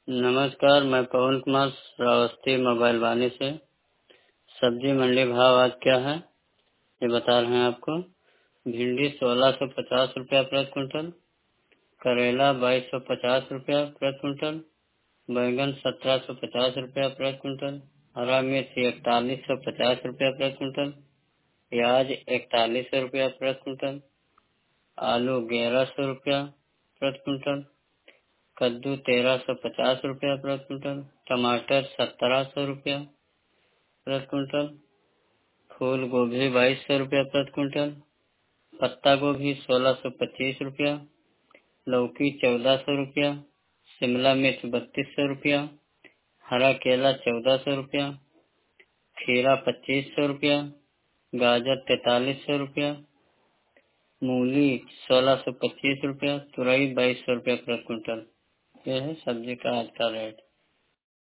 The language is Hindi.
नमस्कार, मैं पवन कुमार श्रावस्ती मोबाइल वानी से। सब्जी मंडी भाव आज क्या है ये बता रहे हैं आपको। भिंडी 1650 रुपया प्रति क्विंटल, करेला 2250 रुपया प्रति क्विंटल, बैंगन 1750 रुपया प्रति क्विंटल, हरा मिर्च 4150 रुपया प्रति क्विंटल, प्याज 4100 रुपया प्रति क्विंटल, आलू 1100 रुपया प्रति क्विंटल, कद्दू 1350 रुपया प्रति क्विंटल, टमाटर 1700 रुपया प्रति क्विंटल, फूल गोभी 2200 रुपया प्रति क्विंटल, पत्ता गोभी 1625 रुपया, लौकी 1400 रुपया, शिमला मिर्च 3200 रुपया, हरा केला 1400 रुपया, खीरा 2500 रुपया, गाजर 4300 रुपया, मूली 1625 रुपया, तुरई 2200 रुपया प्रति क्विंटल। यह है सब्जी का आज का रेट।